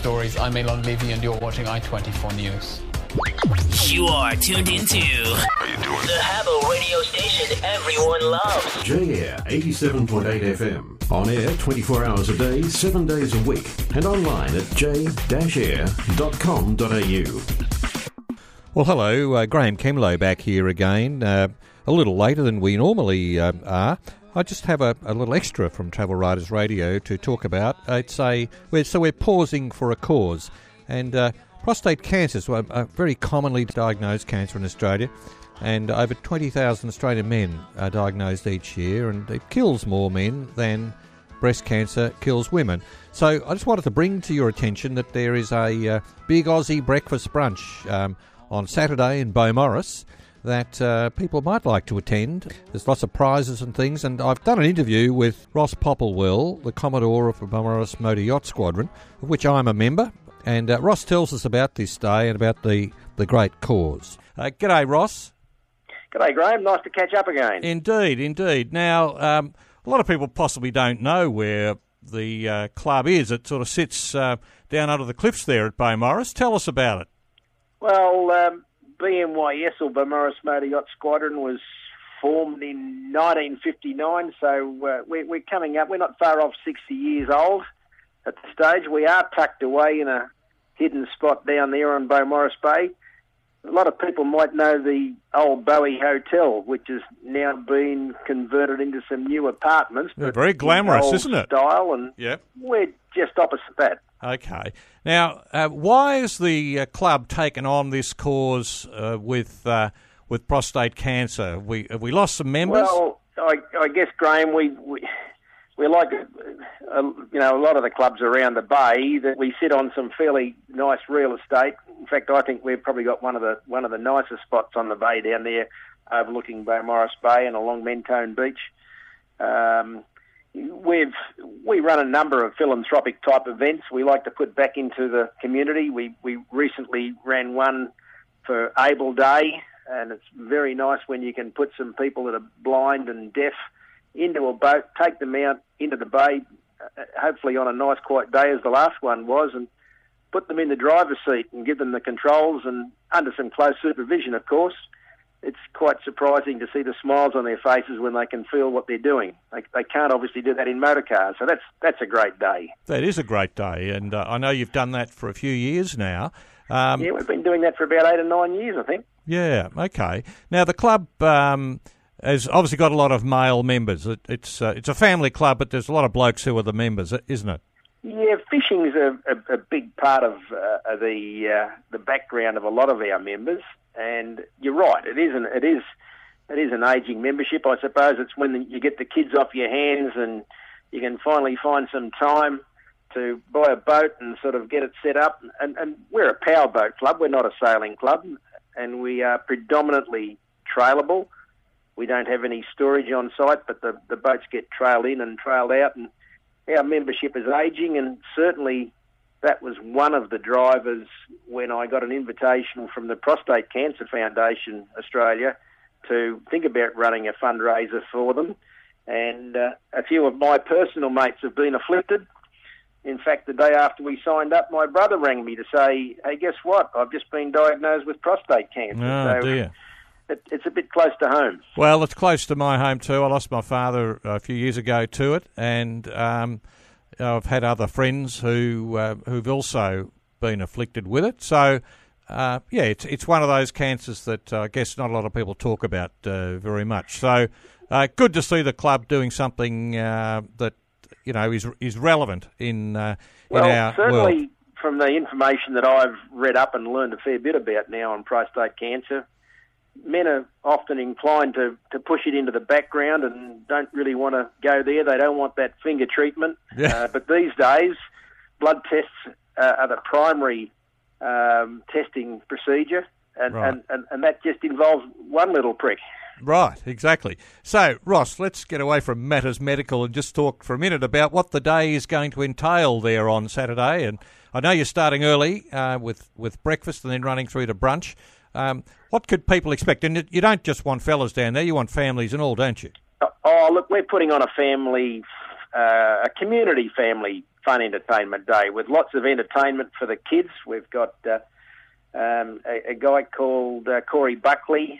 stories. I'm Elon Levy and you're watching I-24 News. You are tuned into the Habbo radio station everyone loves. J-Air 87.8 FM. On air 24 hours a day, 7 days a week. And online at j-air.com.au. Well, hello. Graham Kemlow back here again. A little later than we normally are. I just have a little extra from Travel Writers Radio to talk about. We're pausing for a cause. And prostate cancer is a very commonly diagnosed cancer in Australia, and over 20,000 Australian men are diagnosed each year, and it kills more men than breast cancer kills women. So I just wanted to bring to your attention that there is a big Aussie breakfast brunch on Saturday in Beaumaris that people might like to attend. There's lots of prizes and things, and I've done an interview with Ross Popplewell, the Commodore of the Beaumaris Motor Yacht Squadron, of which I'm a member. And Ross tells us about this day and about the great cause. G'day, Ross. G'day, Graham. Nice to catch up again. Indeed. Now, a lot of people possibly don't know where the club is. It sort of sits down under the cliffs there at Beaumaris. Tell us about it. Well, BMYS, or Beaumaris Motor Yacht Squadron, was formed in 1959, so we're coming up. We're not far off 60 years old at the stage. We are tucked away in a hidden spot down there on Beaumaris Bay. A lot of people might know the old Bowie Hotel, which has now been converted into some new apartments. Yeah, very glamorous, isn't it? Style, and yep. We're just opposite that. Okay. Now, why has the club taken on this cause with prostate cancer? Have we lost some members? Well, I guess, Graham, we like a lot of the clubs around the bay that we sit on some fairly nice real estate. In fact, I think we've probably got one of the nicest spots on the bay down there, overlooking Beaumaris Bay and along Mentone Beach. We run a number of philanthropic type events. We like to put back into the community. We recently ran one for Able Day, and it's very nice when you can put some people that are blind and deaf into a boat, take them out into the bay, hopefully on a nice quiet day as the last one was, and put them in the driver's seat and give them the controls, and under some close supervision, of course. It's quite surprising to see the smiles on their faces when they can feel what they're doing. They can't obviously do that in motor cars, so that's a great day. That is a great day, and I know you've done that for a few years now. Yeah, we've been doing that for about 8 or 9 years, I think. Yeah, okay. Now, the club has obviously got a lot of male members. It's a family club, but there's a lot of blokes who are the members, isn't it? Yeah, fishing's a big part of the background of a lot of our members, and you're right. It is an ageing membership, I suppose. It's when you get the kids off your hands and you can finally find some time to buy a boat and sort of get it set up. And we're a power boat club. We're not a sailing club, and we are predominantly trailable. We don't have any storage on site, but the boats get trailed in and trailed out, and our membership is ageing, and certainly that was one of the drivers when I got an invitation from the Prostate Cancer Foundation Australia to think about running a fundraiser for them. And a few of my personal mates have been afflicted. In fact, the day after we signed up, my brother rang me to say, hey, guess what? I've just been diagnosed with prostate cancer. Oh, dear. It's a bit close to home. Well, it's close to my home too. I lost my father a few years ago to it, and I've had other friends who've also been afflicted with it. So, it's one of those cancers that I guess not a lot of people talk about very much. So, good to see the club doing something that is relevant in our certainly world. From the information that I've read up and learned a fair bit about now on prostate cancer, men are often inclined to push it into the background and don't really want to go there. They don't want that finger treatment. Yeah. But these days, blood tests are the primary testing procedure, and, right. and that just involves one little prick. Right, exactly. So, Ross, let's get away from matters medical and just talk for a minute about what the day is going to entail there on Saturday. And I know you're starting early with breakfast and then running through to brunch. What could people expect? And you don't just want fellas down there, you want families and all, don't you? Oh, look, we're putting on a community family fun entertainment day with lots of entertainment for the kids. We've got a guy called Corey Blackley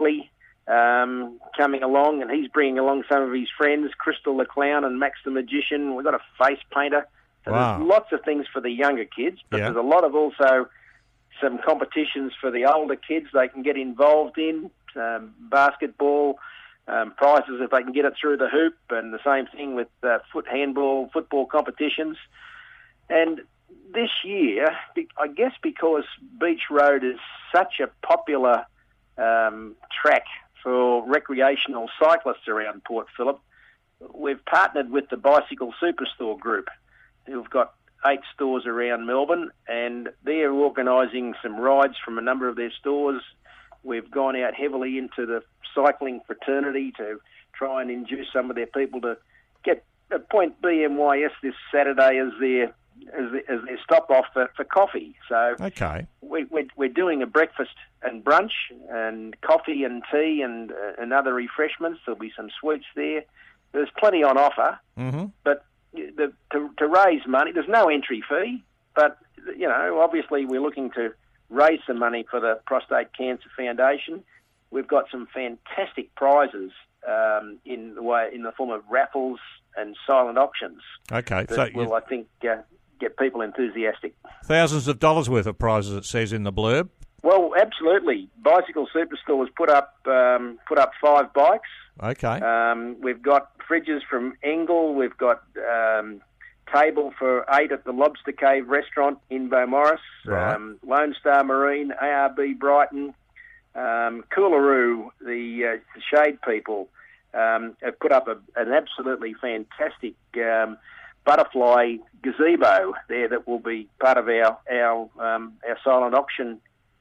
coming along, and he's bringing along some of his friends, Crystal the Clown and Max the Magician. We've got a face painter. So there's lots of things for the younger kids, but there's a lot of also some competitions for the older kids they can get involved in, basketball, prizes if they can get it through the hoop, and the same thing with football competitions. And this year, I guess because Beach Road is such a popular track for recreational cyclists around Port Phillip, we've partnered with the Bicycle Superstore Group, who've got 8 stores around Melbourne, and they're organising some rides from a number of their stores. We've gone out heavily into the cycling fraternity to try and induce some of their people to get a Point BMYS this Saturday as their stop off for coffee. So we're doing a breakfast and brunch and coffee and tea and other refreshments. There'll be some sweets there. There's plenty on offer, but to raise money, there's no entry fee, but obviously we're looking to raise some money for the Prostate Cancer Foundation. We've got some fantastic prizes in the form of raffles and silent auctions. Okay, that will, I think, get people enthusiastic. Thousands of dollars worth of prizes, it says in the blurb. Well, absolutely. Bicycle Superstore has put up 5 bikes. Okay. We've got fridges from Engel. We've got table for 8 at the Lobster Cave restaurant in Beaumaris. Right. Lone Star Marine, ARB Brighton, Coolaroo, the Shade people have put up an absolutely fantastic butterfly gazebo there that will be part of our silent auction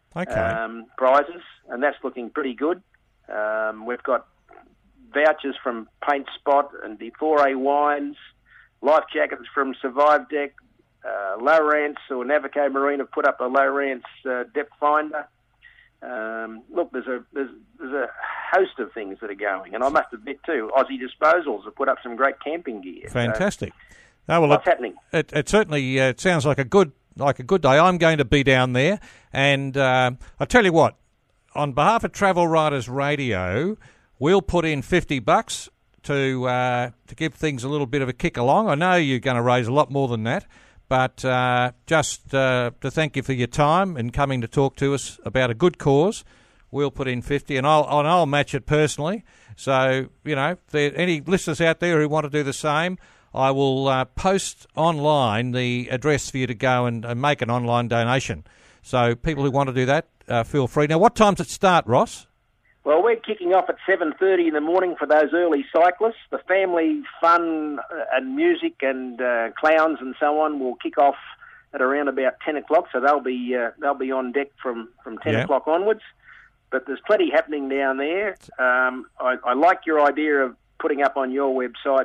prizes, and that's looking pretty good. We've got vouchers from Paint Spot and Defore Wines, life jackets from Survive Deck, Lowrance or Navico Marine have put up a Lowrance depth finder. Look, there's a host of things that are going, and I must admit too, Aussie Disposals have put up some great camping gear. Fantastic. So, what's happening? It certainly sounds like a good day. I'm going to be down there, and I tell you what, on behalf of Travel Writers Radio, we'll put in $50 to give things a little bit of a kick along. I know you're going to raise a lot more than that, but just to thank you for your time and coming to talk to us about a good cause, we'll put in 50, and I'll match it personally. So if there are any listeners out there who want to do the same, I will post online the address for you to go and make an online donation. So people who want to do that, feel free. Now, what time does it start, Ross? Well, we're kicking off at 7:30 in the morning for those early cyclists. The family fun and music and clowns and so on will kick off at around about 10 o'clock, so they'll be on deck from 10 o'clock onwards. But there's plenty happening down there. I like your idea of putting up on your website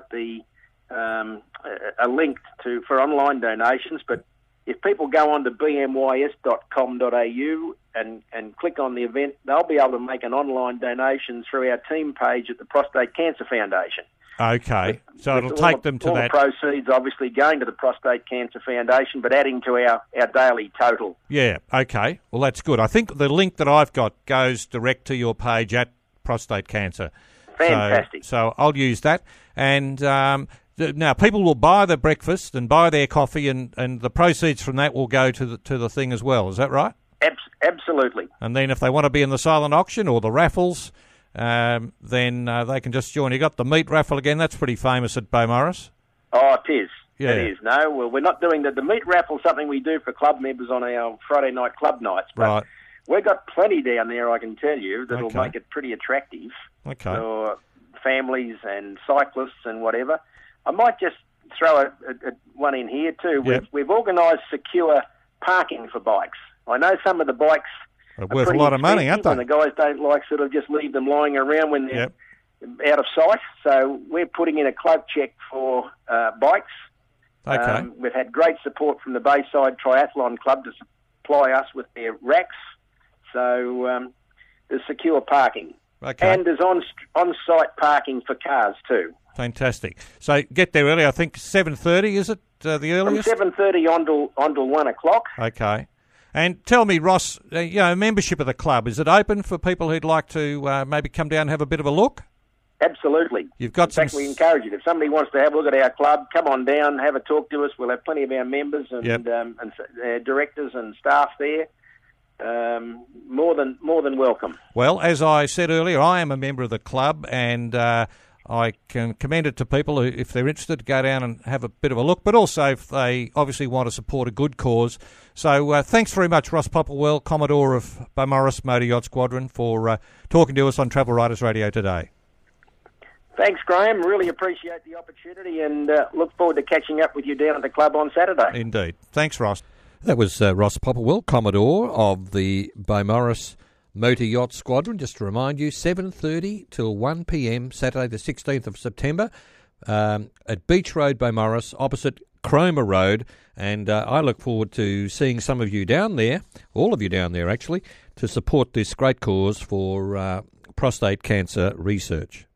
a link for online donations, but if people go on to bmys.com.au and click on the event, they'll be able to make an online donation through our team page at the Prostate Cancer Foundation. Okay, so it'll take them to that. All the proceeds obviously going to the Prostate Cancer Foundation, but adding to our daily total. Yeah, okay. Well, that's good. I think the link that I've got goes direct to your page at Prostate Cancer. Fantastic. So I'll use that. And now people will buy the breakfast and buy their coffee, and the proceeds from that will go to the thing as well. Is that right? Absolutely. And then if they want to be in the silent auction or the raffles, then they can just join. You got the meat raffle again. That's pretty famous at Beaumaris. Oh, it is. Yeah. It is. No, well, we're not doing the meat raffle. Something we do for club members on our Friday night club nights. But right. We've got plenty down there, I can tell you, that'll make it pretty attractive for families and cyclists and whatever. I might just throw one in here too. Yep. We've organised secure parking for bikes. I know some of the bikes are worth a lot of money, aren't they? And the guys don't like sort of just leave them lying around when they're out of sight. So we're putting in a cloak check for bikes. Okay. We've had great support from the Bayside Triathlon Club to supply us with their racks. So there's secure parking. Okay. And there's on-site parking for cars too. Fantastic. So get there early. I think 7:30, is it? the From earliest? 7:30 on till 1 o'clock. Okay. And tell me, Ross, membership of the club, is it open for people who'd like to maybe come down and have a bit of a look? Absolutely. You've got In fact, we encourage it. If somebody wants to have a look at our club, come on down, have a talk to us. We'll have plenty of our members and, directors and staff there. More than welcome. Well, as I said earlier, I am a member of the club, and I can commend it to people who, if they're interested, to go down and have a bit of a look, but also if they obviously want to support a good cause. So thanks very much, Ross Popplewell, Commodore of Beaumaris Motor Yacht Squadron, for talking to us on Travel Writers Radio today. Thanks, Graham. Really appreciate the opportunity and look forward to catching up with you down at the club on Saturday. Indeed. Thanks, Ross. That was Ross Popplewell, Commodore of the Beaumaris Motor Yacht Squadron. Just to remind you, 7:30 till 1 p.m, Saturday the 16th of September, at Beach Road, Beaumaris, opposite Cromer Road. And I look forward to seeing some of you down there, all of you down there actually, to support this great cause for prostate cancer research.